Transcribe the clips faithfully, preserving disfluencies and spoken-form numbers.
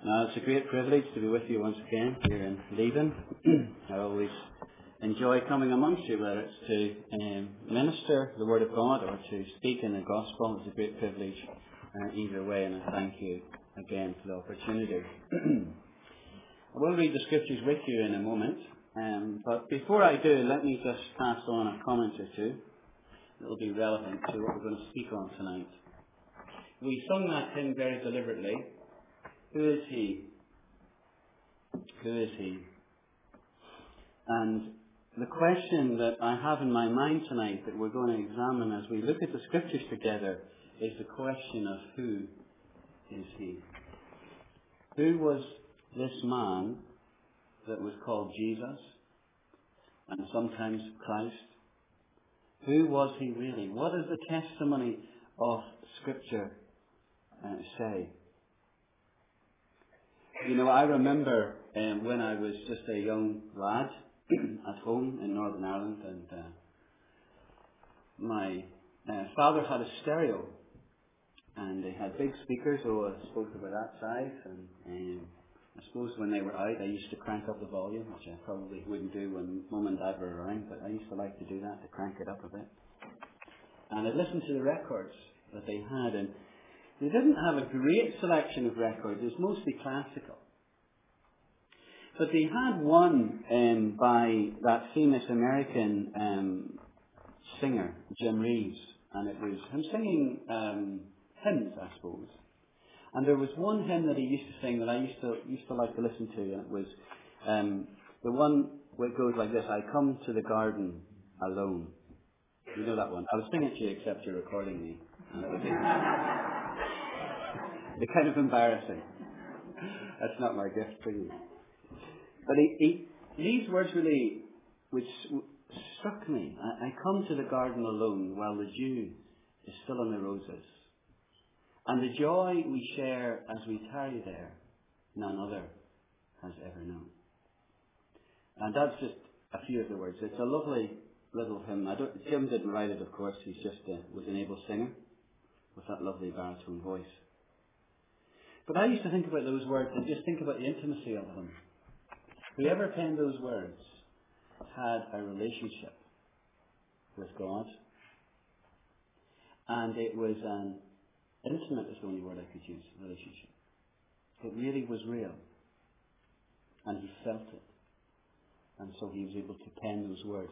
Now, it's a great privilege to be with you once again here in Leven. I always enjoy coming amongst you, whether it's to um, minister the Word of God or to speak in the Gospel. It's a great privilege uh, either way, and I thank you again for the opportunity. I will read the Scriptures with you in a moment, um, but before I do, let me just pass on a comment or two that will be relevant to what we're going to speak on tonight. We sung that hymn very deliberately. Who is he? Who is he? And the question that I have in my mind tonight that we're going to examine as we look at the Scriptures together is the question of who is he? Who was this man that was called Jesus and sometimes Christ? Who was he really? What does the testimony of Scripture uh, say? You know, I remember um, when I was just a young lad at home in Northern Ireland, and uh, my uh, father had a stereo, and they had big speakers, oh, I suppose they were that size, and um, I suppose when they were out, I used to crank up the volume, which I probably wouldn't do when Mum and Dad were around, but I used to like to do that, to crank it up a bit. And I'd listen to the records that they had, and they didn't have a great selection of records. It was mostly classical. But they had one um, by that famous American um, singer, Jim Reeves. And it was him singing um, hymns, I suppose. And there was one hymn that he used to sing that I used to used to like to listen to. And it was um, the one where it goes like this: I come to the garden alone. You know that one? I was singing it to you except you're recording me. And it was It's kind of embarrassing. That's not my gift for you. But he, he, these words really, which struck me. I, I come to the garden alone while the dew is still on the roses. And the joy we share as we tarry there, none other has ever known. And that's just a few of the words. It's a lovely little hymn. I don't, Jim didn't write it, of course. He's just uh, was an able singer with that lovely baritone voice. But I used to think about those words and just think about the intimacy of them. Whoever penned those words had a relationship with God. And it was an intimate is the only word I could use, relationship. It really was real. And he felt it. And so he was able to pen those words.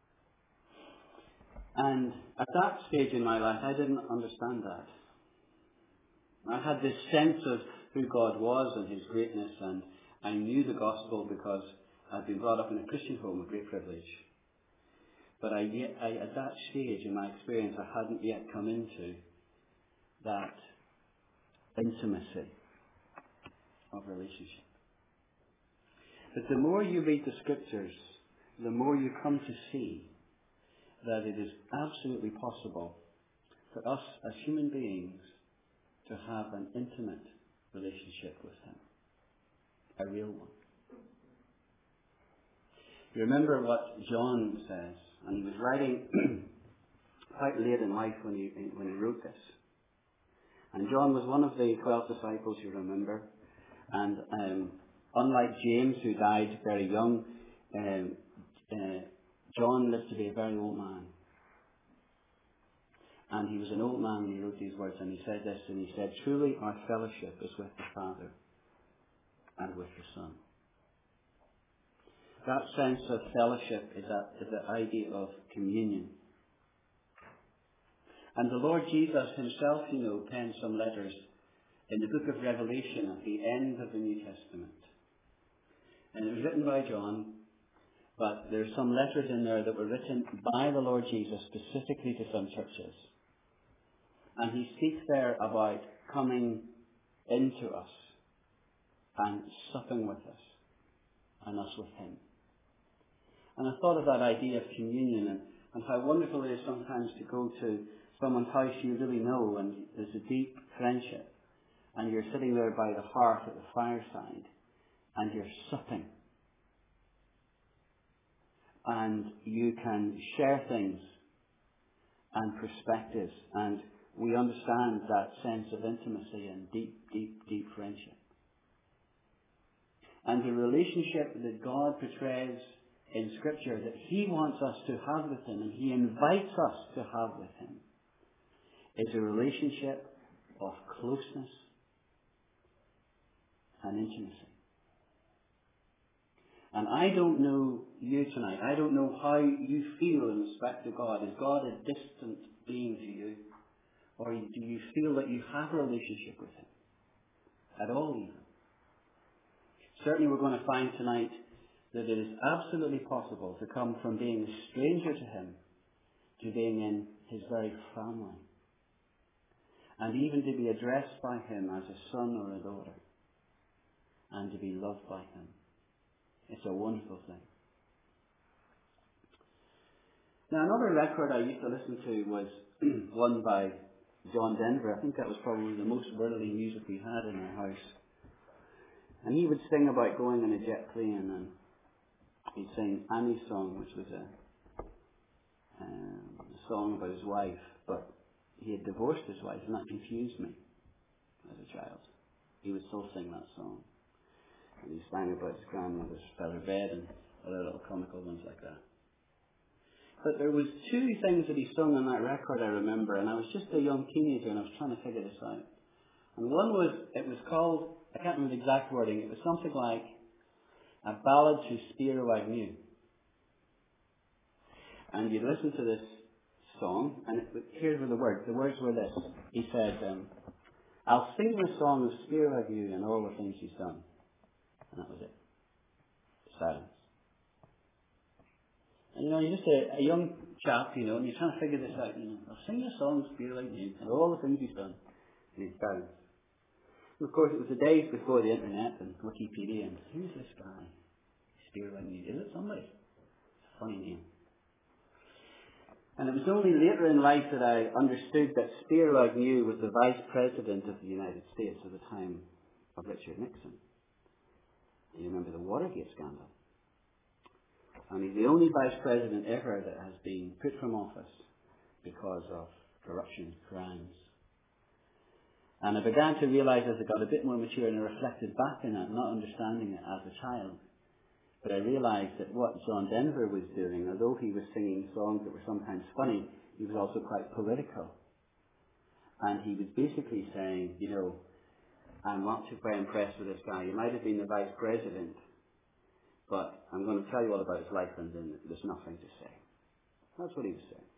And at that stage in my life, I didn't understand that. I had this sense of who God was and his greatness, and I knew the gospel because I'd been brought up in a Christian home, a great privilege. But I, yet, I, at that stage in my experience, I hadn't yet come into that intimacy of relationship. But the more you read the Scriptures, the more you come to see that it is absolutely possible for us as human beings to have an intimate relationship with him. A real one. You remember what John says, and he was writing quite late in life when he, when he wrote this. And John was one of the twelve disciples, you remember. And um, unlike James, who died very young, um, uh, John lived to be a very old man. And he was an old man when he wrote these words, and he said this, and he said, truly our fellowship is with the Father and with the Son. That sense of fellowship is, that, is the idea of communion. And the Lord Jesus himself, you know, penned some letters in the book of Revelation at the end of the New Testament. And it was written by John, but there's some letters in there that were written by the Lord Jesus specifically to some churches. And he speaks there about coming into us and supping with us and us with him. And I thought of that idea of communion and, and how wonderful it is sometimes to go to someone's house you really know and there's a deep friendship and you're sitting there by the hearth at the fireside and you're supping. And you can share things and perspectives, and we understand that sense of intimacy and deep, deep, deep friendship. and the relationship that God portrays in Scripture that He wants us to have with Him and He invites us to have with Him is a relationship of closeness and intimacy. And I don't know you tonight. I don't know how you feel in respect to God. Is God a distant being to you? Or do you feel that you have a relationship with Him? At all even. Certainly we're going to find tonight that it is absolutely possible to come from being a stranger to Him to being in His very family. And even to be addressed by Him as a son or a daughter. And to be loved by Him. It's a wonderful thing. Now, another record I used to listen to was one by John Denver. I think that was probably the most worldly music we had in our house. And he would sing about going in a jet plane, and he'd sing Annie's song, which was a, um, a song about his wife, but he had divorced his wife, and that confused me as a child. He would still sing that song. And he sang about his grandmother's feather bed and other little comical ones like that. But there was two things that he sung on that record, I remember, and I was just a young teenager and I was trying to figure this out. And one was, it was called, I can't remember the exact wording, it was something like A Ballad to Spiro Agnew. And you'd listen to this song, and it, here were the words. The words were this. He said, um, I'll sing the song of Spiro Agnew and all the things he's done. And that was it. Silence. And you know, you're just a, a young chap, you know, and you're trying to figure this out, you know. I'll sing a song of Spiro Agnew and all the things he's done. And he's silence. And of course, it was the days before the internet and Wikipedia, and who's this guy? Spiro Agnew. Is it somebody? It's a funny name. And it was only later in life that I understood that Spiro Agnew was the Vice President of the United States at the time of Richard Nixon. You remember the Watergate scandal. And he's the only vice president ever that has been put from office because of corruption, crimes. And I began to realise as I got a bit more mature and I reflected back on it, not understanding it as a child. But I realised that what John Denver was doing, although he was singing songs that were sometimes funny, he was also quite political. And he was basically saying, you know, I'm not too very impressed with this guy. He might have been the vice president, but I'm going to tell you all about his life and then there's nothing to say. That's what he was saying.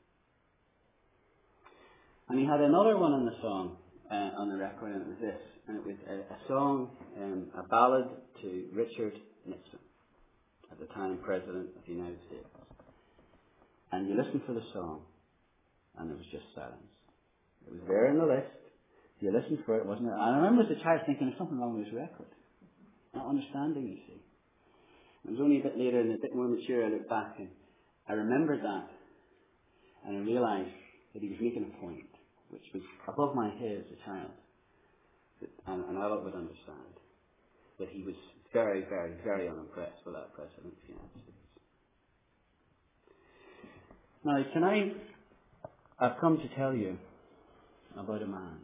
And he had another one on the song, uh, on the record, and it was this. And it was a, a song, um, a ballad to Richard Nixon, at the time President of the United States. And you listened to the song, and there was just silence. It was there in the list. You listened for it, wasn't it? And I remember as a child thinking, there's something wrong with this record. Not understanding, you see. It was only a bit later and a bit more mature I looked back and I remembered that. And I realised that he was making a point, which was above my head as a child. That, and an adult would understand. That he was very, very, very unimpressed with that President of the United States. Now, tonight, I've come to tell you about a man.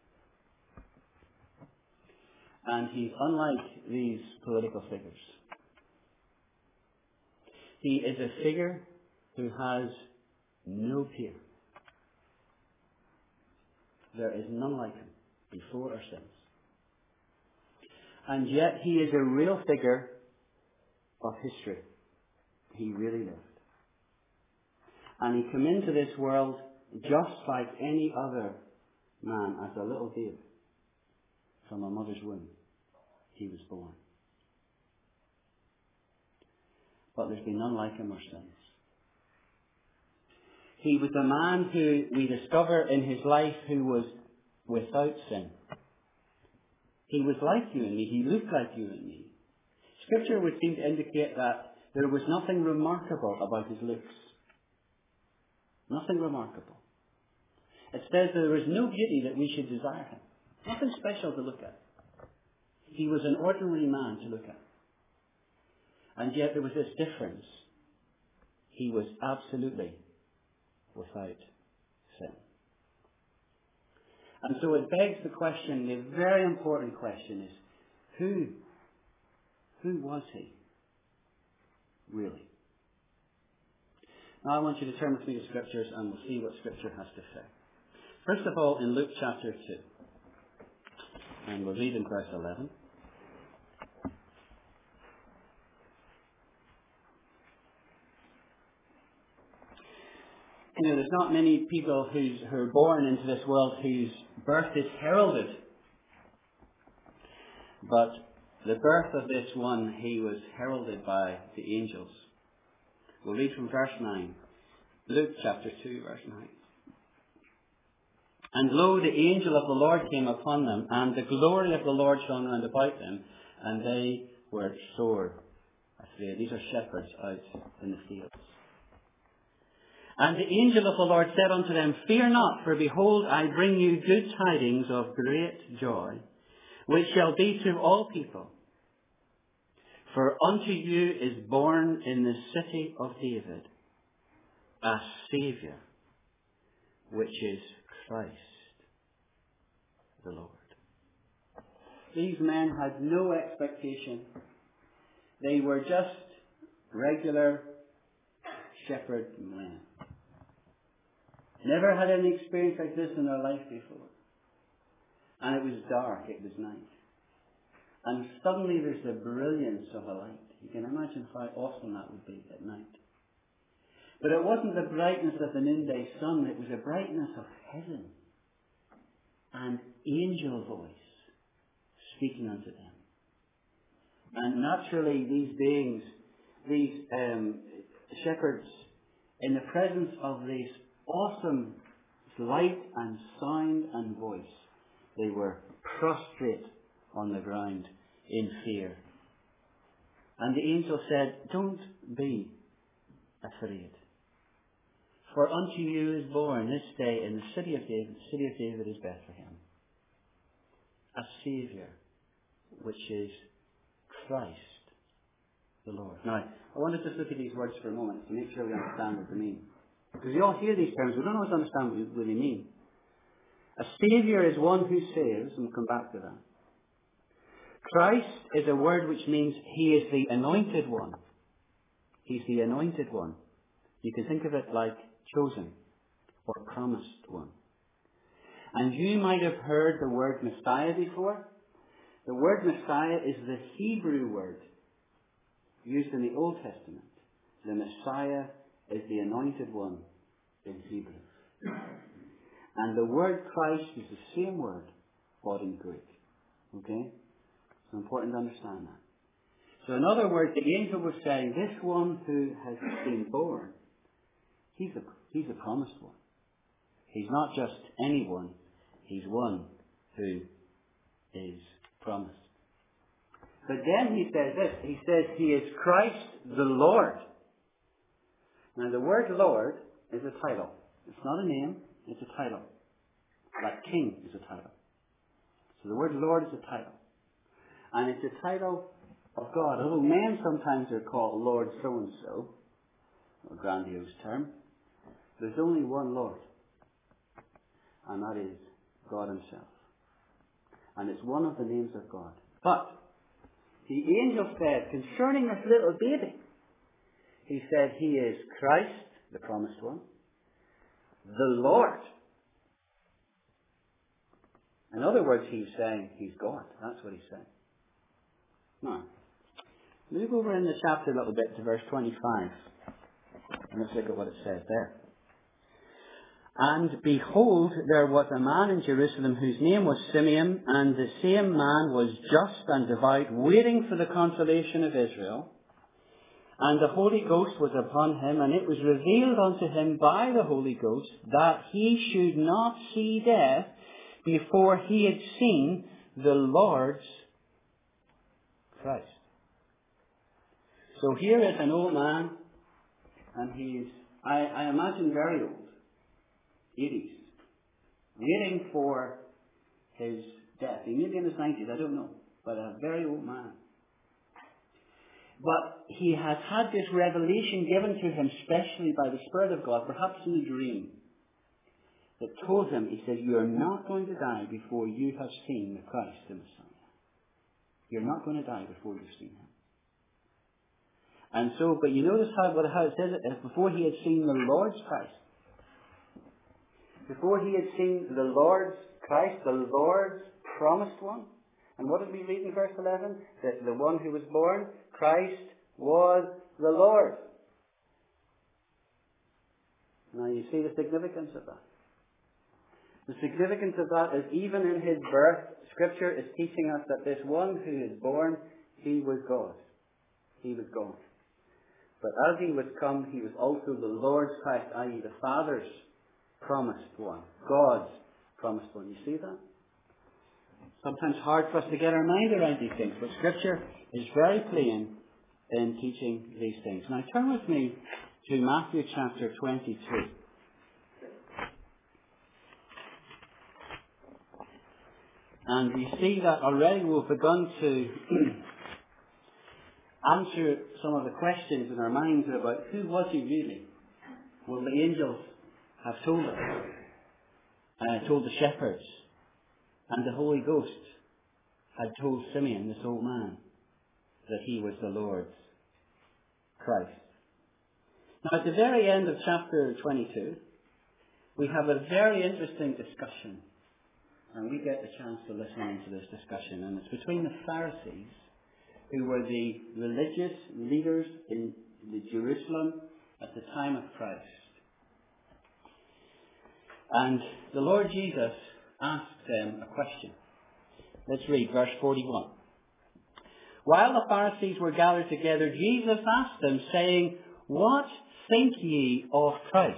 And he's unlike these political figures. He is a figure who has no peer. There is none like him, before or since. And yet he is a real figure of history. He really lived. And he came into this world just like any other man, as a little babe. From a mother's womb, he was born. But there's been none like him or since. He was a man who we discover in his life who was without sin. He was like you and me. He looked like you and me. Scripture would seem to indicate that there was nothing remarkable about his looks. Nothing remarkable. It says that there was no beauty that we should desire him. Nothing special to look at. He was an ordinary man to look at. And yet there was this difference. He was absolutely without sin. And so it begs the question, the very important question is, who, Who was he? Really? Now I want you to turn with me to Scriptures and we'll see what Scripture has to say. First of all, in Luke chapter two. And we'll read in verse eleven. You know, there's not many people who's, who are born into this world whose birth is heralded. But the birth of this one, he was heralded by the angels. We'll read from verse nine. Luke chapter two, verse nine. And lo, the angel of the Lord came upon them, and the glory of the Lord shone round about them, and they were sore afraid. These are shepherds out in the fields. And the angel of the Lord said unto them, Fear not, for behold, I bring you good tidings of great joy, which shall be to all people. For unto you is born in the city of David a Saviour, which is Christ the Lord. These men had no expectation. They were just regular shepherd men. Never had any experience like this in their life before. And it was dark, it was night. And suddenly there's the brilliance of a light. You can imagine how awesome that would be at night. But it wasn't the brightness of the noonday sun, it was the brightness of heaven. And angel voice speaking unto them. And naturally these beings, these um, shepherds, in the presence of this awesome light and sound and voice, they were prostrate on the ground in fear. And the angel said, Don't be afraid. For unto you is born this day in the city of David, the city of David is Bethlehem, a Saviour, which is Christ the Lord. Now, I want to just look at these words for a moment to make sure we understand what they mean. Because we all hear these terms, we don't always understand what they mean. A Saviour is one who saves, and we'll come back to that. Christ is a word which means he is the anointed one. He's the anointed one. You can think of it like chosen or promised one. And you might have heard the word Messiah before. The word Messiah is the Hebrew word used in the Old Testament. The Messiah is the anointed one in Hebrew. And the word Christ is the same word, but in Greek. Okay? It's important to understand that. So in other words, the angel was saying, this one who has been born, he's a, he's a promised one. He's not just anyone, he's one who is promised. But then he says this, he says he is Christ the Lord. Now the word Lord is a title. It's not a name, it's a title. Like king is a title. So the word Lord is a title. And it's a title of God. Although men sometimes are called Lord so-and-so, a grandiose term, there's only one Lord. And that is God himself. And it's one of the names of God. But the angel said concerning this little baby, he said he is Christ, the promised one, the Lord. In other words, he's saying he's God. That's what he's saying. Now, move over in the chapter a little bit to verse twenty-five. And let's look at what it says there. And behold, there was a man in Jerusalem whose name was Simeon, and the same man was just and devout, waiting for the consolation of Israel. And the Holy Ghost was upon him, and it was revealed unto him by the Holy Ghost that he should not see death before he had seen the Lord's Christ. So here is an old man, and he's, I, I imagine, very old, eighties, waiting for his death. He may be in his nineties, I don't know, but a very old man. But he has had this revelation given to him specially by the Spirit of God, perhaps in a dream, that told him, he said, you are not going to die before you have seen the Christ, the Messiah. You're not going to die before you've seen him. And so, but you notice how, how it says it, before he had seen the Lord's Christ. Before he had seen the Lord's Christ, the Lord's promised one. And what did we read in verse eleven? That the one who was born, Christ, was the Lord. Now you see the significance of that. The significance of that is even in his birth, Scripture is teaching us that this one who is born, he was God. He was God. But as he was come, he was also the Lord's Christ, that is the Father's promised one. God's promised one. You see that? Sometimes hard for us to get our mind around these things, but Scripture is very plain in teaching these things. Now turn with me to Matthew chapter twenty-two. And you see that already we've begun to answer some of the questions in our minds about who was he really? Well, the angels have told us, uh, told the shepherds, and the Holy Ghost had told Simeon, this old man, that he was the Lord's Christ. Now at the very end of chapter twenty-two, we have a very interesting discussion. And we get the chance to listen into this discussion. And it's between the Pharisees, who were the religious leaders in the Jerusalem at the time of Christ. And the Lord Jesus asked them a question. Let's read verse forty-one. While the Pharisees were gathered together, Jesus asked them, saying, What think ye of Christ?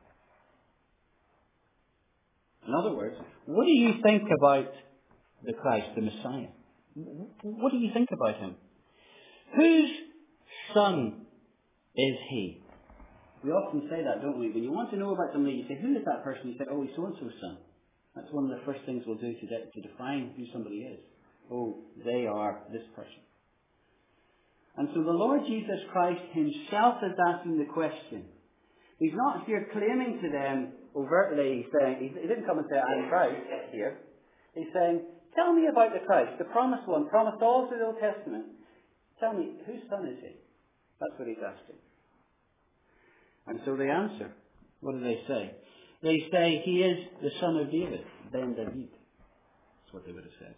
In other words, what do you think about the Christ, the Messiah? What do you think about him? Whose son is he? We often say that, don't we? When you want to know about somebody, you say, who is that person? You say, oh, he's so-and-so's son. That's one of the first things we'll do to, de- to define who somebody is. Oh, they are this person. And so the Lord Jesus Christ himself is asking the question. He's not here claiming to them overtly, saying, he didn't come and say, I'm Christ here. He's saying, tell me about the Christ, the promised one, promised all through the Old Testament. Tell me, whose son is he? That's what he's asking. And so they answer. What do they say? They say, he is the son of David, Ben David. That's what they would have said.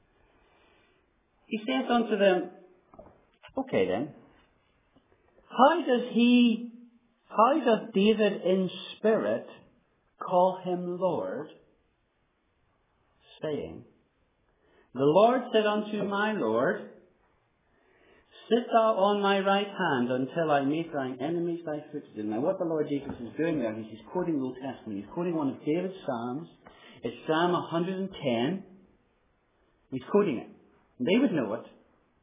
He saith unto them, okay then, how does he, how does David in spirit call him Lord, saying, the Lord said unto my Lord, sit thou on my right hand until I make thine enemies thy footstool. Now what the Lord Jesus is doing there is he's quoting the Old Testament. He's quoting one of David's Psalms. It's Psalm one hundred ten. He's quoting it. They would know it.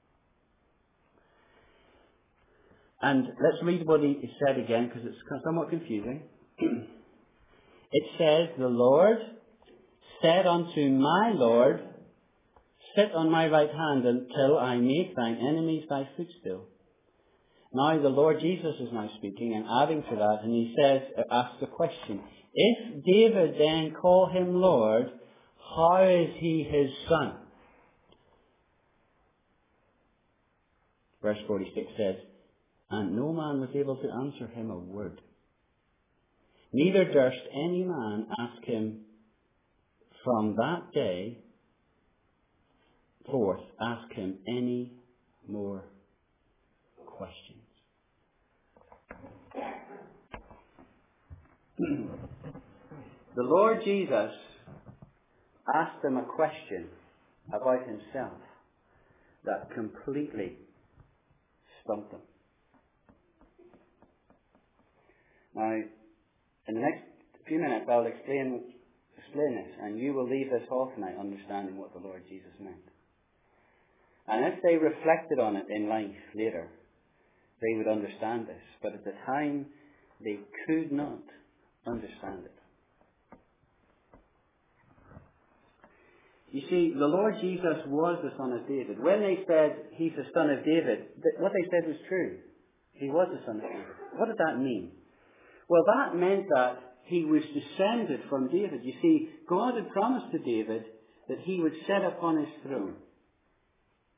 And let's read what he said again, because it's somewhat confusing. It says, the Lord said unto my Lord, sit on my right hand until I make thine enemies thy footstool. Now the Lord Jesus is now speaking and adding to that, and he says, asks the question, if David then call him Lord, how is he his son? Verse forty-six says, and no man was able to answer him a word. Neither durst any man ask him from that day forth, ask him any more questions. The Lord Jesus asked them a question about himself that completely stumped them. Now, in the next few minutes, I'll explain, explain this, and you will leave this hall tonight understanding what the Lord Jesus meant. And if they reflected on it in life later, they would understand this. But at the time, they could not understand it. You see, the Lord Jesus was the Son of David. When they said he's the Son of David, what they said was true. He was the Son of David. What did that mean? Well, that meant that he was descended from David. You see, God had promised to David that he would set upon his throne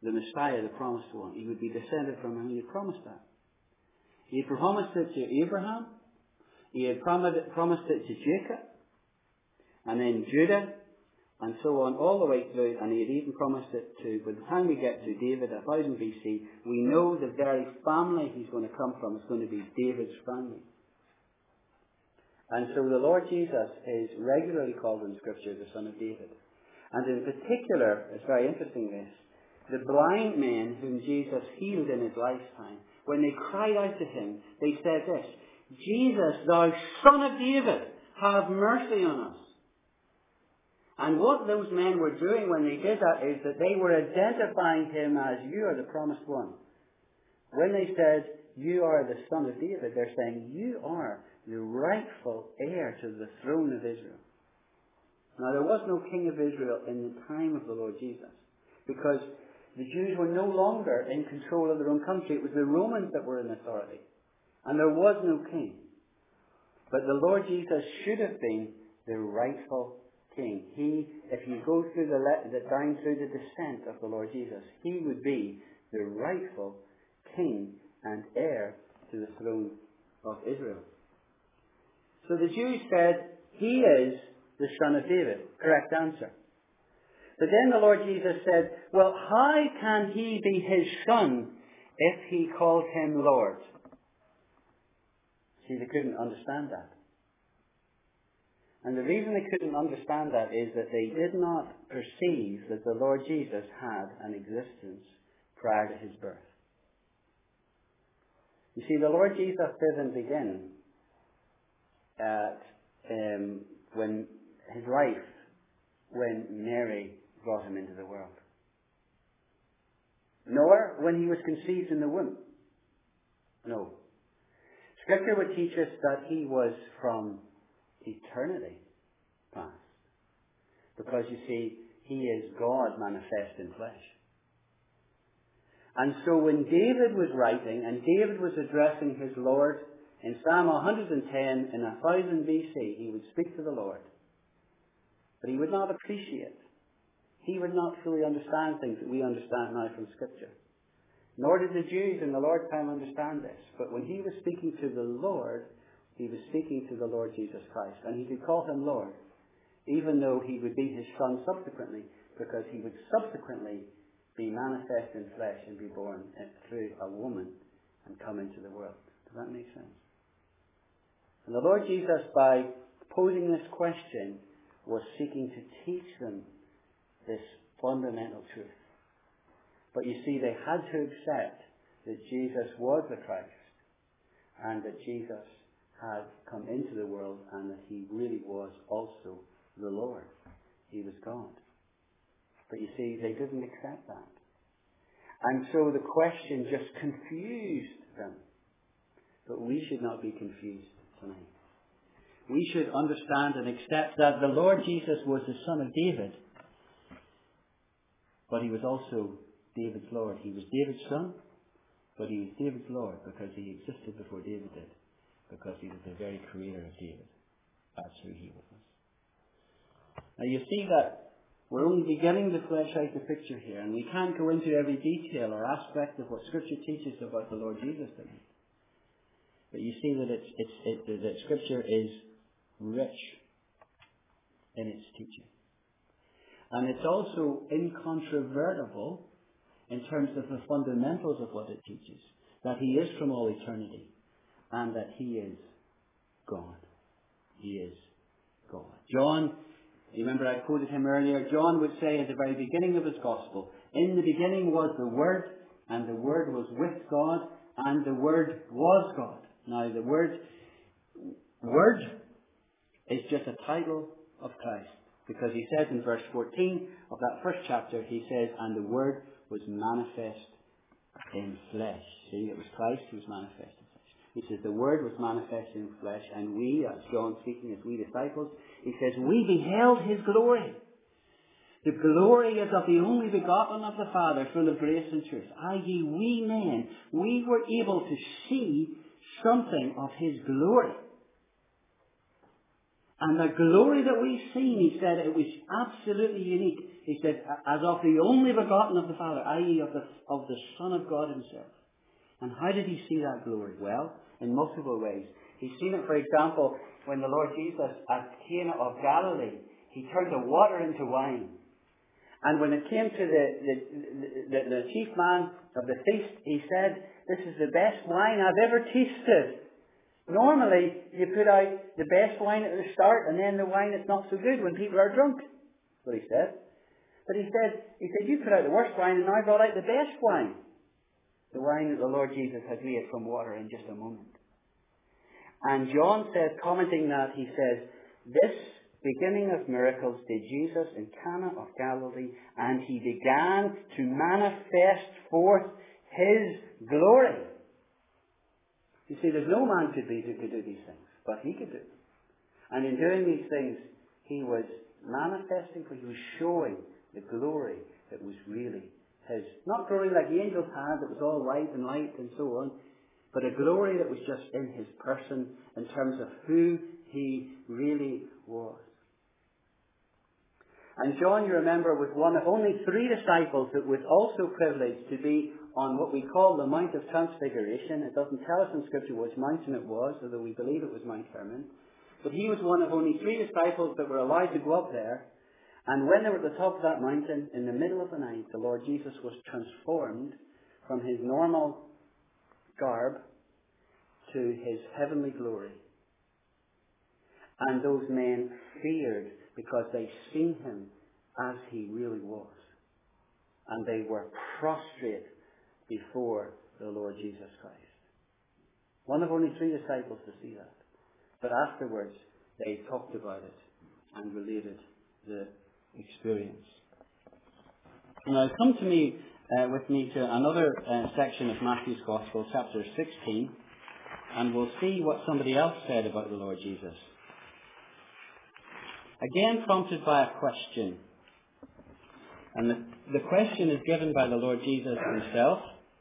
the Messiah, the promised one. He would be descended from him. He had promised that. He had promised it to Abraham. He had promised it, promised it to Jacob. And then Judah. And so on, all the way through. And he had even promised it to, by the time we get to David, one thousand B C, we know the very family he's going to come from is going to be David's family. And so the Lord Jesus is regularly called in Scripture the Son of David. And in particular, it's very interesting this, the blind men whom Jesus healed in his lifetime, when they cried out to him, they said this, Jesus, thou Son of David, have mercy on us. And what those men were doing when they did that is that they were identifying him as, you are the promised one. When they said, you are the Son of David, they're saying, you are the rightful heir to the throne of Israel. Now, there was no king of Israel in the time of the Lord Jesus, because the Jews were no longer in control of their own country. It was the Romans that were in authority, and there was no king. But the Lord Jesus should have been the rightful king. He, if you go through the, le- the down through the descent of the Lord Jesus, he would be the rightful king and heir to the throne of Israel. So the Jews said, he is the Son of David. Correct answer. But then the Lord Jesus said, well, how can he be his son if he called him Lord? See, they couldn't understand that. And the reason they couldn't understand that is that they did not perceive that the Lord Jesus had an existence prior to his birth. You see, the Lord Jesus didn't begin at um, when his wife, when Mary brought him into the world. Nor when he was conceived in the womb. No. Scripture would teach us that he was from eternity past. Because you see, he is God manifest in flesh. And so when David was writing, and David was addressing his Lord, in Psalm one hundred ten, in one thousand B C, he would speak to the Lord. But he would not appreciate. He would not fully understand things that we understand now from Scripture. Nor did the Jews in the Lord's time understand this. But when he was speaking to the Lord, he was speaking to the Lord Jesus Christ. And he could call him Lord, even though he would be his son subsequently, because he would subsequently be manifest in flesh and be born through a woman and come into the world. Does that make sense? And the Lord Jesus, by posing this question, was seeking to teach them this fundamental truth. But you see, they had to accept that Jesus was the Christ, and that Jesus had come into the world, and that he really was also the Lord. He was God. But you see, they didn't accept that. And so the question just confused them. But we should not be confused tonight. We should understand and accept that the Lord Jesus was the Son of David, but he was also David's Lord. He was David's son, but he was David's Lord because he existed before David did, because he was the very creator of David. That's who he was. Now you see that we're only beginning to flesh out the picture here, and we can't go into every detail or aspect of what Scripture teaches about the Lord Jesus tonight. But you see that it's, it's, it, that Scripture is rich in its teaching. And it's also incontrovertible in terms of the fundamentals of what it teaches. That he is from all eternity. And that he is God. He is God. John, you remember I quoted him earlier, John would say at the very beginning of his Gospel, in the beginning was the Word, and the Word was with God, and the Word was God. Now the word, word is just a title of Christ. Because he says in verse fourteen of that first chapter, he says, and the Word was manifest in flesh. See, it was Christ who was manifest in flesh. He says the Word was manifest in flesh, and we, as John speaking, as we disciples, he says, we beheld his glory. The glory is of the only begotten of the Father, full of grace and truth. that is, we men, we were able to see something of his glory. And the glory that we've seen, he said, it was absolutely unique. He said, as of the only begotten of the Father, that is of the, of the Son of God himself. And how did he see that glory? Well, in multiple ways. He's seen it, for example, when the Lord Jesus at Cana of Galilee, he turned the water into wine. And when it came to the, the, the, the chief man of the feast, he said, this is the best wine I've ever tasted. Normally, you put out the best wine at the start and then the wine that's not so good when people are drunk. That's what he said. But he said, he said, you put out the worst wine and I brought out the best wine. The wine that the Lord Jesus had made from water in just a moment. And John says, commenting that, he says, this beginning of miracles did Jesus in Cana of Galilee, and he began to manifest forth his glory. You see, there's no man could be who could do these things, but he could do them. And in doing these things, he was manifesting, for he was showing the glory that was really his. Not glory like the angels had, that was all light and light and so on, but a glory that was just in his person in terms of who he really was. And John, you remember, was one of only three disciples that was also privileged to be on what we call the Mount of Transfiguration. It doesn't tell us in Scripture which mountain it was, although we believe it was Mount Hermon. But he was one of only three disciples that were allowed to go up there. And when they were at the top of that mountain, in the middle of the night, the Lord Jesus was transformed from his normal garb to his heavenly glory. And those men feared because they seen him as he really was. And they were prostrate before the Lord Jesus Christ. One of only three disciples to see that. But afterwards, they talked about it and related the experience. Now, come to me, uh, with me to another uh, section of Matthew's Gospel, chapter sixteen, and we'll see what somebody else said about the Lord Jesus. Again, prompted by a question. And the, the question is given by the Lord Jesus himself.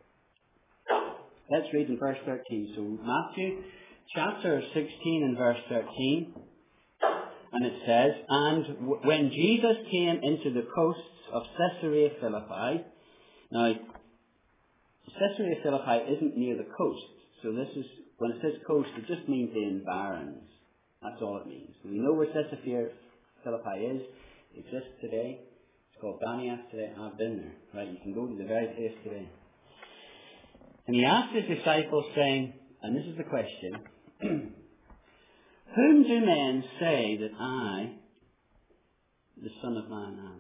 Let's read in verse thirteen. So Matthew chapter sixteen and verse thirteen. And it says, and w- when Jesus came into the coasts of Caesarea Philippi. Now, Caesarea Philippi isn't near the coast. So this is, when it says coast, it just means the environs. That's all it means. So we know where Caesarea Philippi is. It exists today. It's called Banias today. I've been there. Right, you can go to the very place today. And he asked his disciples, saying, and this is the question, whom do men say that I, the Son of Man, am?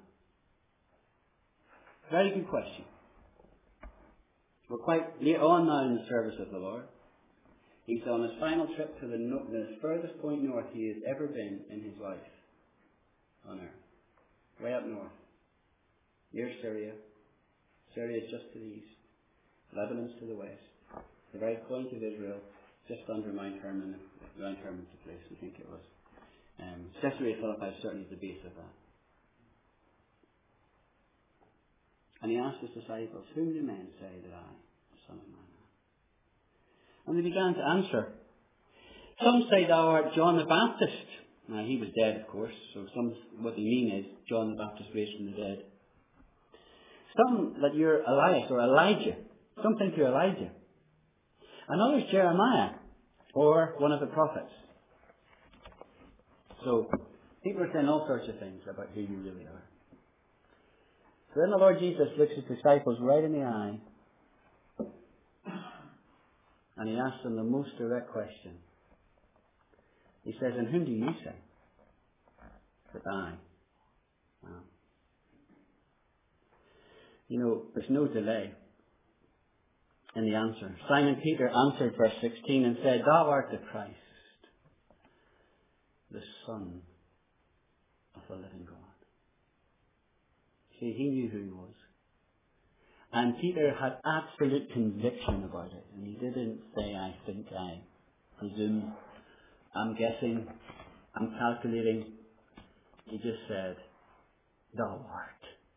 Very good question. We're quite near on now in the service of the Lord. He's on his final trip to the, no- the furthest point north he has ever been in his life on earth. Way up north. Near Syria. Syria is just to the east. Lebanon's to the west. The very point of Israel, just under Mount Hermon. Mount Hermon's the place, I think it was. Um, Caesarea Philippi is certainly the base of that. And he asked his disciples, whom do men say that I, the Son of Man, am? And they began to answer. Some say thou art John the Baptist. Now, he was dead, of course, so some, what they mean is John the Baptist raised from the dead. Some that you're Elias or Elijah. Some think you're Elijah. And others Jeremiah or one of the prophets. So, people are saying all sorts of things about who you really are. So then the Lord Jesus looks his disciples right in the eye and he asks them the most direct question. He says, and whom do you say that I am? You know, there's no delay in the answer. Simon Peter answered verse sixteen and said, thou art the Christ, the Son of the living God. See, he knew who he was. And Peter had absolute conviction about it. And he didn't say, I think, I presume, I'm guessing, I'm calculating. He just said, thou art.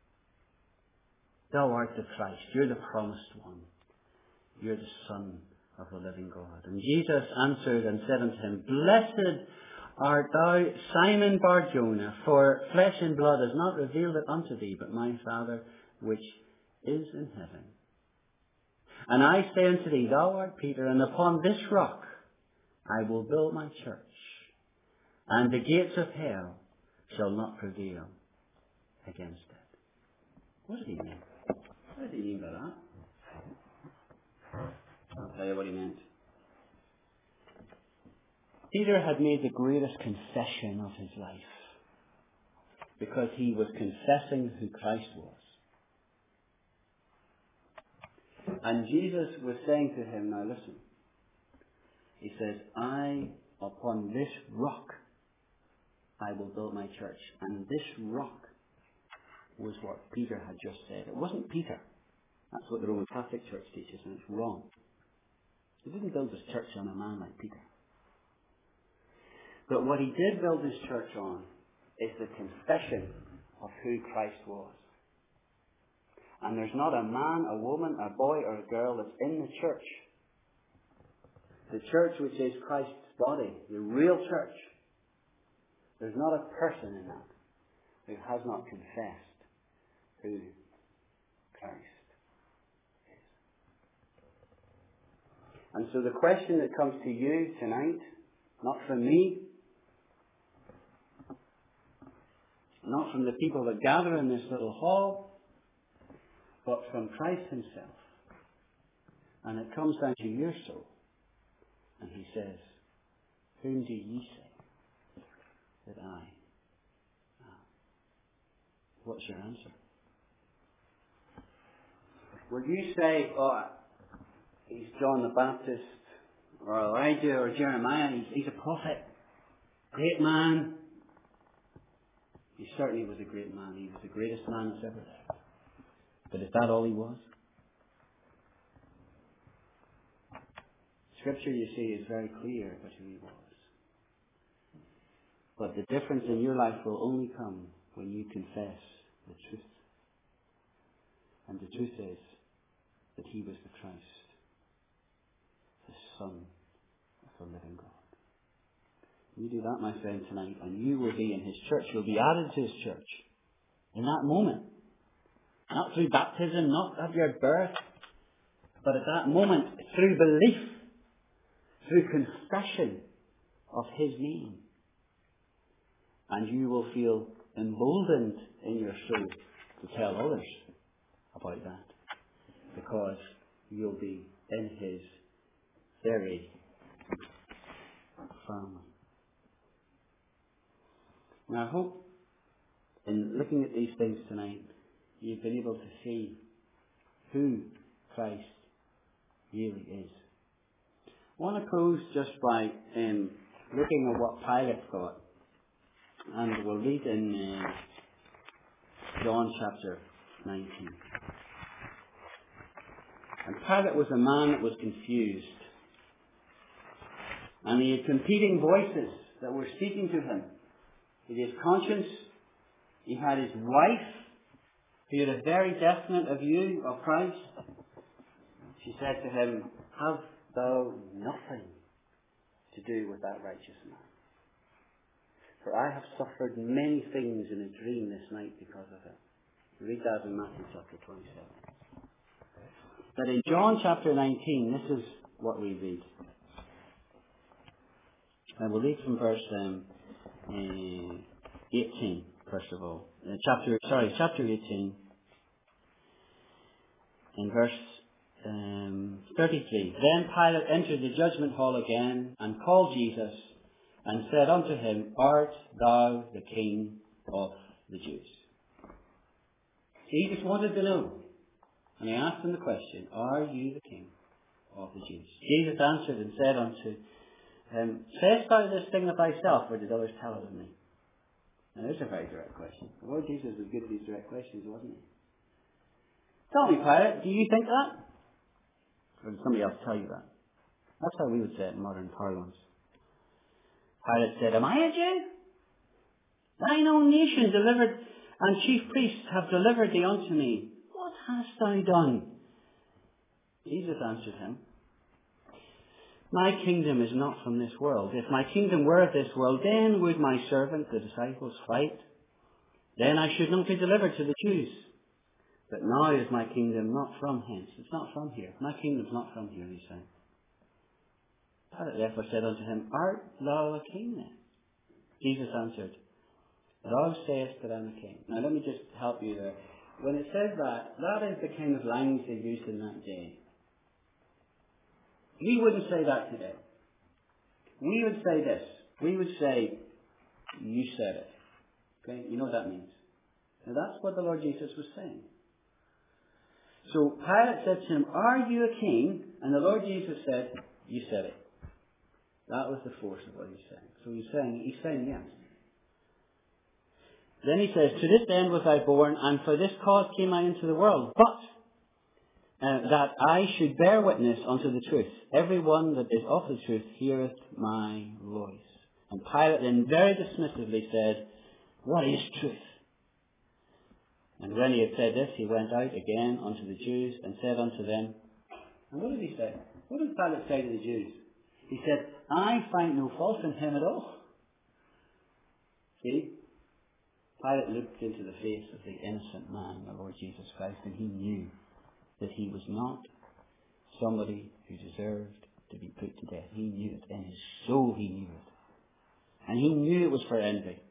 Thou art the Christ. You're the promised one. You're the Son of the living God. And Jesus answered and said unto him, blessed art thou Simon Bar-Jonah? For flesh and blood has not revealed it unto thee, but my Father which is in heaven. And I say unto thee, thou art Peter, and upon this rock I will build my church, and the gates of hell shall not prevail against it. What did he mean? What did he mean by that? I'll tell you what he meant. Peter had made the greatest confession of his life because he was confessing who Christ was. And Jesus was saying to him, now listen, he says, I, upon this rock, I will build my church. And this rock was what Peter had just said. It wasn't Peter. That's what the Roman Catholic Church teaches, and it's wrong. He didn't build his church on a man like Peter. But what he did build his church on is the confession of who Christ was. And there's not a man, a woman, a boy or a girl that's in the church. The church which is Christ's body, the real church. There's not a person in that who has not confessed who Christ is. And so the question that comes to you tonight, not from me, not from the people that gather in this little hall, but from Christ himself. And it comes down to your soul. And he says, whom do ye say that I am? What's your answer? Will you say, oh, he's John the Baptist, or Elijah, or Jeremiah, he's, he's a prophet, great man. He certainly was a great man. He was the greatest man that's ever lived. But is that all he was? Scripture, you see, is very clear about who he was. But the difference in your life will only come when you confess the truth. And the truth is that he was the Christ, the Son of the living God. You do that, my friend, tonight, and you will be in his church. You'll be added to his church in that moment. Not through baptism, not at your birth, but at that moment, through belief, through confession of his name. And you will feel emboldened in your soul to tell others about that, because you'll be in his very family. Now I hope in looking at these things tonight, you've been able to see who Christ really is. I want to close just by um, looking at what Pilate thought. And we'll read in uh, John chapter nineteen. And Pilate was a man that was confused. And he had competing voices that were speaking to him. He had his conscience. He had his wife, who had a very definite view of Christ. She said to him, have thou nothing to do with that righteous man. For I have suffered many things in a dream this night because of it. Read that in Matthew chapter twenty-seven. But in John chapter nineteen, this is what we read. And we'll read from verse um, uh, eighteen, first of all. Uh, chapter, sorry, chapter eighteen. In verse um, thirty-three. Then Pilate entered the judgment hall again, and called Jesus, and said unto him, art thou the King of the Jews? He just wanted to know. And he asked him the question, are you the King of the Jews? Jesus answered and said unto him, sayest thou this thing of thyself, or did others tell it of me? Now there's a very direct question. The Lord Jesus was good at these direct questions, wasn't he? Tell me, Pilate, do you think that? Or did somebody else tell you that? That's how we would say it in modern parlance. Pilate said, am I a Jew? Thine own nation delivered, and chief priests have delivered thee unto me. What hast thou done? Jesus answered him, My kingdom is not from this world. If my kingdom were of this world, then would my servant, the disciples, fight. Then I should not be delivered to the Jews. But now is my kingdom not from hence. It's not from here. My kingdom's not from here, he said. Pilate therefore said unto him, Art thou a king then? Jesus answered, Thou sayest that I am a king. Now let me just help you there. When it says that, that is the kind of language they used in that day. We wouldn't say that today. We would say this. We would say, you said it. Okay? You know what that means. Now that's what the Lord Jesus was saying. So Pilate said to him, Are you a king? And the Lord Jesus said, You said it. That was the force of what he's saying. So he's saying, he's saying yes. Then he says, To this end was I born, and for this cause came I into the world, but uh, that I should bear witness unto the truth. Every one that is of the truth heareth my voice. And Pilate then very dismissively said, What is truth? And when he had said this, he went out again unto the Jews and said unto them, and what did he say? What did Pilate say to the Jews? He said, I find no fault in him at all. See? Pilate looked into the face of the innocent man, the Lord Jesus Christ, and he knew that he was not somebody who deserved to be put to death. He knew it. In his soul he knew it. And he knew it was for envy.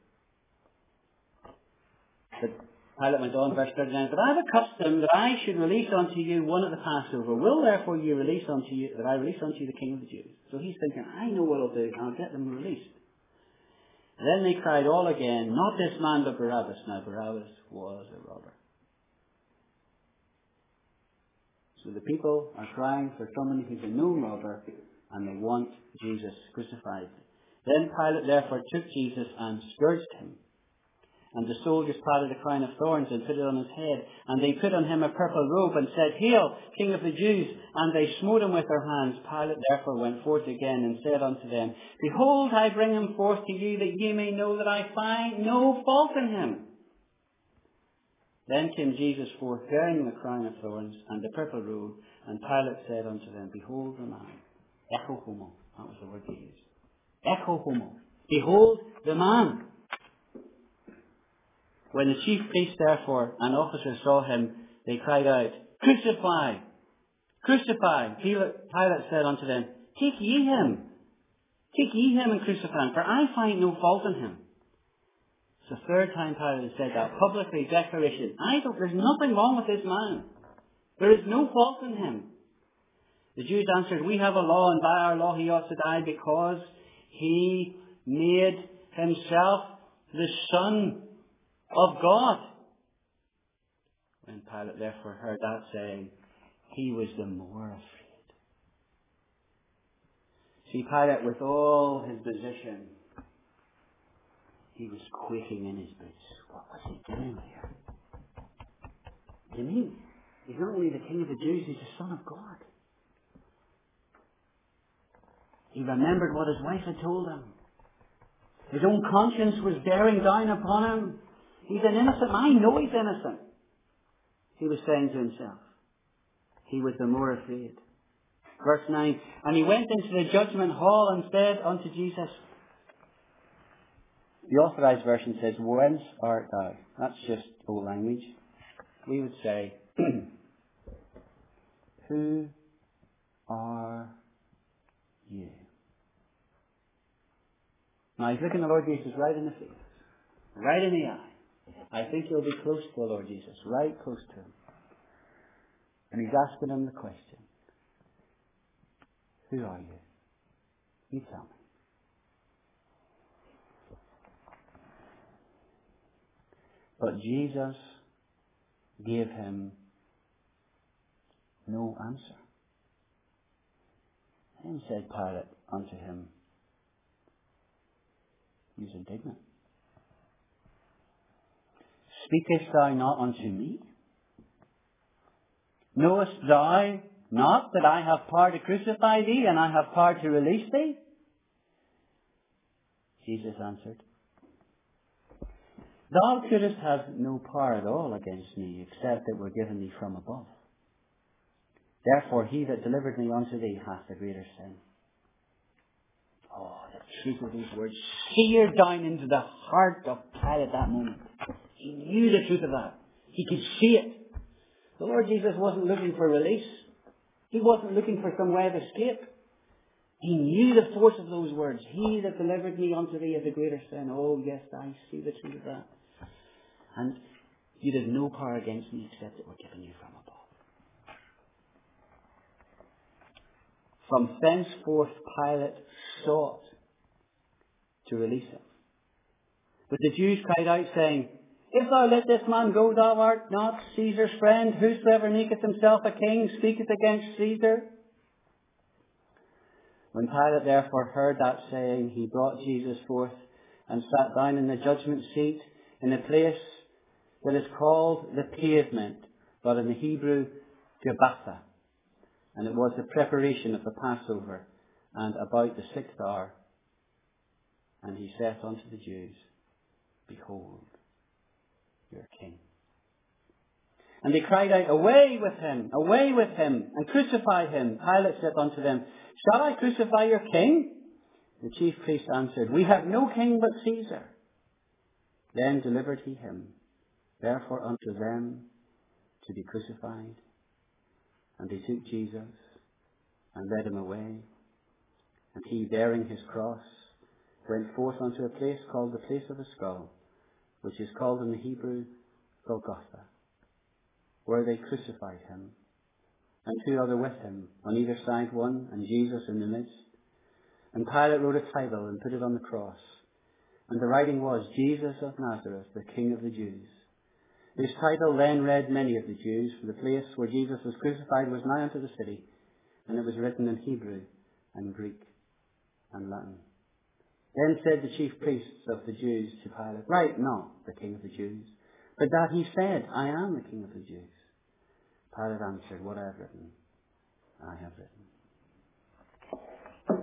But Pilate went on, verse thirty-nine, But I have a custom that I should release unto you one at the Passover. Will therefore you release unto you, that I release unto you the King of the Jews? So he's thinking, I know what I'll do, I'll get them released. Then they cried all again, Not this man, but Barabbas. Now Barabbas was a robber. So the people are crying for somebody who's a known robber, and they want Jesus crucified. Then Pilate therefore took Jesus and scourged him. And the soldiers plaited a crown of thorns and put it on his head. And they put on him a purple robe and said, Hail, King of the Jews! And they smote him with their hands. Pilate therefore went forth again and said unto them, Behold, I bring him forth to you, that ye may know that I find no fault in him. Then came Jesus forth, bearing the crown of thorns and the purple robe. And Pilate said unto them, Behold the man. Echo homo. That was the word he used. Echo homo. Behold the man. When the chief priests, therefore, and officers saw him, they cried out, Crucify! Crucify! Pilate, Pilate said unto them, Take ye him! Take ye him and crucify him, for I find no fault in him. It's the third time Pilate has said that, publicly, declaration. I don't, there's nothing wrong with this man. There is no fault in him. The Jews answered, We have a law, and by our law he ought to die, because he made himself the Son of God. When Pilate therefore heard that saying, he was the more afraid. See, Pilate, with all his position, he was quaking in his boots. What was he doing here? You mean, he's not only the King of the Jews, he's the Son of God. He remembered what his wife had told him. His own conscience was bearing down upon him. He's an innocent man. I know he's innocent. He was saying to himself. He was the more afraid. Verse nine, And he went into the judgment hall and said unto Jesus. The Authorized Version says, Whence art thou? That's just old language. We would say, Who are you? Now he's looking the Lord Jesus right in the face. Right in the eye. I think you'll be close to the Lord Jesus, right close to him. And he's asking him the question, Who are you? You tell me. But Jesus gave him no answer. Then said Pilate unto him, He was indignant. Speakest thou not unto me? Knowest thou not that I have power to crucify thee, and I have power to release thee? Jesus answered, Thou couldst have no power at all against me, except it were given thee from above. Therefore he that delivered me unto thee hath the greater sin. Oh, the truth of these words seared down into the heart of Pilate at that moment. He knew the truth of that. He could see it. The Lord Jesus wasn't looking for release. He wasn't looking for some way of escape. He knew the force of those words. He that delivered me unto thee is a greater sin. Oh, yes, I see the truth of that. And you have no power against me except it were given you from above. From thenceforth Pilate sought to release him. But the Jews cried out, saying, If thou let this man go, thou art not Caesar's friend. Whosoever maketh himself a king speaketh against Caesar. When Pilate therefore heard that saying, he brought Jesus forth and sat down in the judgment seat in a place that is called the Pavement, but in the Hebrew, Gabbatha. And it was the preparation of the Passover, and about the sixth hour. And he saith unto the Jews, Behold, your king. And they cried out, Away with him, away with him, and crucify him. Pilate said unto them, Shall I crucify your king? The chief priests answered, We have no king but Caesar. Then delivered he him, therefore unto them to be crucified. And they took Jesus and led him away. And he, bearing his cross, went forth unto a place called the place of the skull, which is called in the Hebrew Golgotha, where they crucified him, and two other with him, on either side one, and Jesus in the midst. And Pilate wrote a title and put it on the cross. And the writing was, Jesus of Nazareth, the King of the Jews. This title then read many of the Jews, for the place where Jesus was crucified was nigh unto the city, and it was written in Hebrew and Greek and Latin. Then said the chief priests of the Jews to Pilate, Write not the King of the Jews, but that he said, I am the King of the Jews. Pilate answered, What I have written, I have written.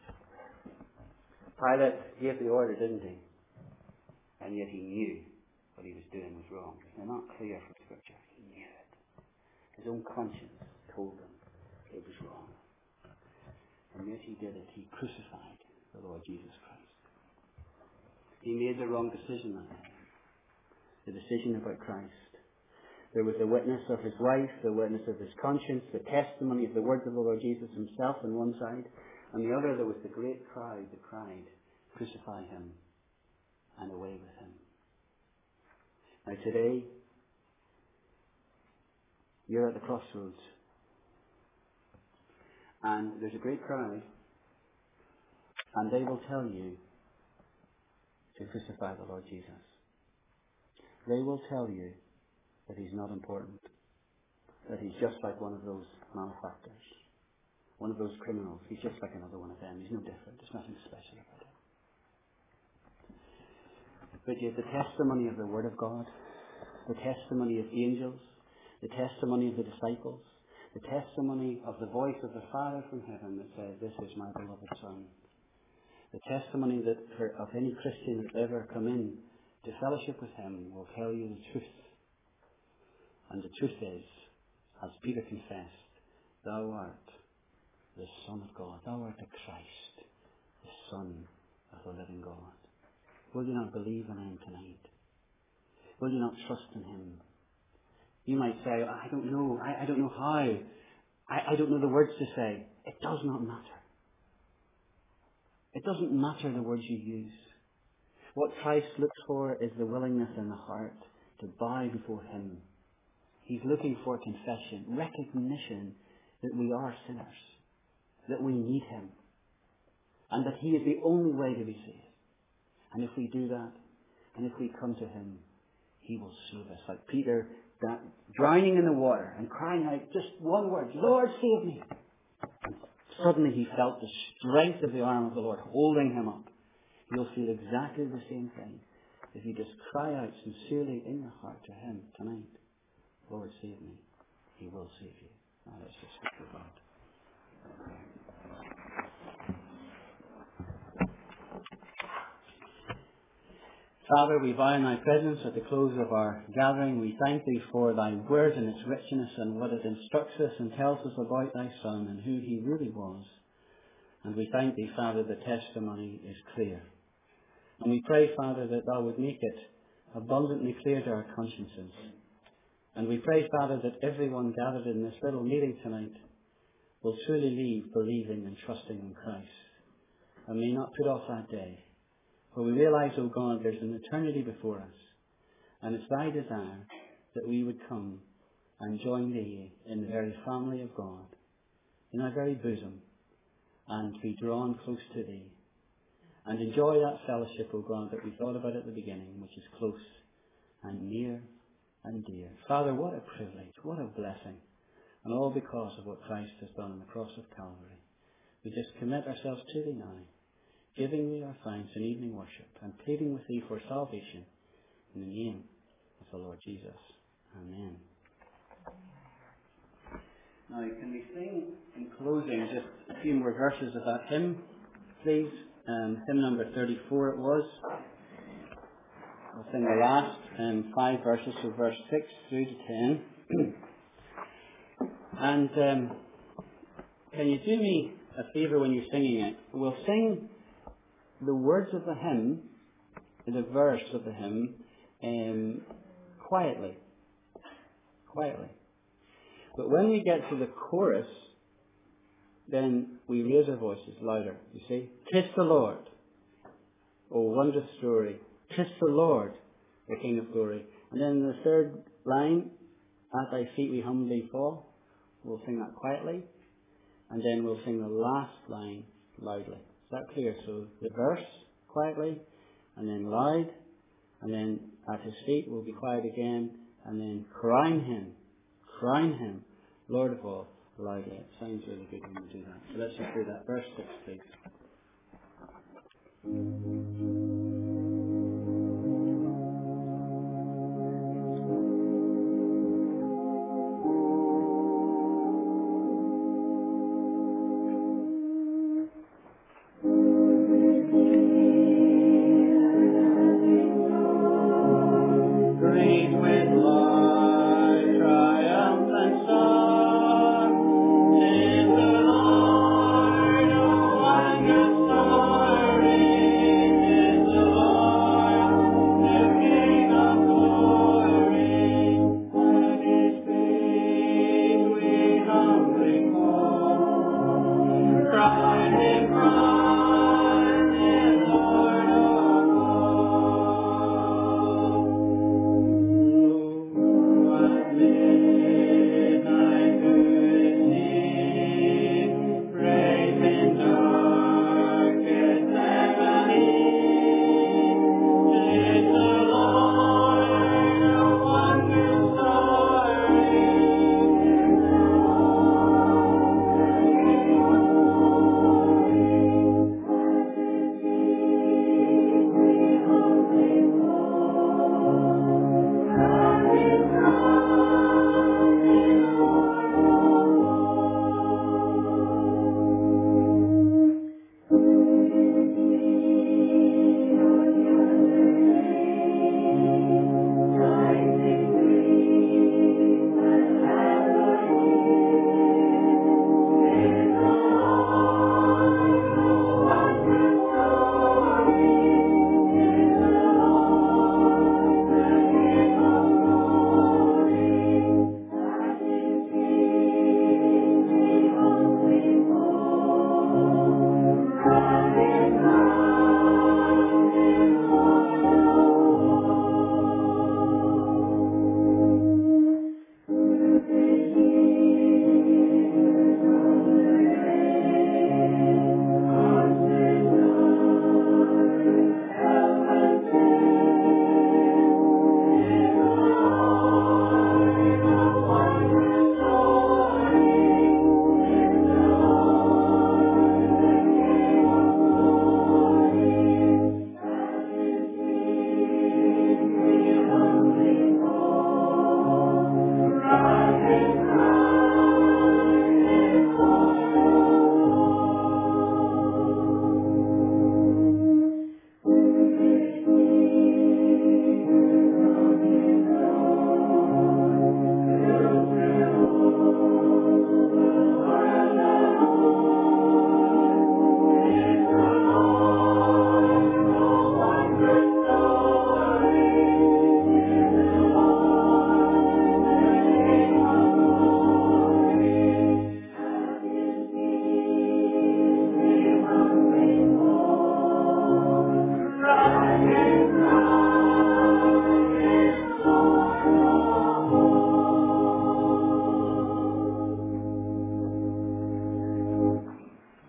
Pilate gave the order, didn't he? And yet he knew what he was doing was wrong. They're not clear from Scripture. He knew it. His own conscience told him it was wrong. And yet he did it. He crucified the Lord Jesus Christ. He made the wrong decision that day. The decision about Christ. There was the witness of his wife, the witness of his conscience, the testimony of the words of the Lord Jesus himself on one side. On the other, there was the great crowd that cried, Crucify him, and away with him. Now today, you're at the crossroads. And there's a great crowd, and they will tell you to crucify the Lord Jesus. They will tell you that he's not important, that he's just like one of those malefactors, one of those criminals. He's just like another one of them. He's no different. There's nothing special about him. But yet the testimony of the Word of God, the testimony of angels, the testimony of the disciples, the testimony of the voice of the Father from heaven that says, This is my beloved Son. The testimony that for, of any Christian that's ever come in to fellowship with him will tell you the truth. And the truth is, as Peter confessed, Thou art the Son of God. Thou art the Christ, the Son of the living God. Will you not believe in him tonight? Will you not trust in him? You might say, I don't know. I, I don't know how. I, I don't know the words to say. It does not matter. It doesn't matter the words you use. What Christ looks for is the willingness in the heart to bow before him. He's looking for confession, recognition that we are sinners, that we need him, and that he is the only way to be saved. And if we do that, and if we come to him, he will save us. Like Peter, that drowning in the water and crying out just one word, Lord, save me. And suddenly he felt the strength of the arm of the Lord holding him up. You'll feel exactly the same thing if you just cry out sincerely in your heart to him tonight. Lord, save me. He will save you. Now let's just speak to God. Father, we bow in thy presence at the close of our gathering. We thank thee for thy word and its richness and what it instructs us and tells us about thy Son and who he really was And we thank Thee, Father, the testimony is clear. And we pray, Father, that Thou would make it abundantly clear to our consciences. And we pray, Father, that everyone gathered in this little meeting tonight will truly leave believing and trusting in Christ, and may not put off that day. For we realize, O God, there's an eternity before us, and it's Thy desire that we would come and join Thee in the very family of God, in our very bosom, and be drawn close to Thee, and enjoy that fellowship, O God, that we thought about at the beginning, which is close and near and dear. Father, what a privilege, what a blessing, and all because of what Christ has done on the cross of Calvary. We just commit ourselves to Thee now, giving Thee our thanks in evening worship, and pleading with Thee for salvation in the name of the Lord Jesus. Amen. Now, can we sing in closing just a few more verses of that hymn, please? Um, hymn number thirty-four it was. I'll sing the last um, five verses, so verse six through to ten. And um, can you do me a favour when you're singing it? We'll sing the words of the hymn, the verse of the hymn, um, quietly. Quietly. But when we get to the chorus, then we raise our voices louder, you see. "'Tis the Lord, O wondrous story. 'Tis the Lord, the King of glory." And then the third line, "At Thy feet we humbly fall." We'll sing that quietly. And then we'll sing the last line loudly. Is that clear? So the verse quietly, and then loud, and then at His feet we'll be quiet again, and then crown Him, crown Him, Lord of all, loudly. It sounds really good when we do that. So let's just do that. Verse six, please.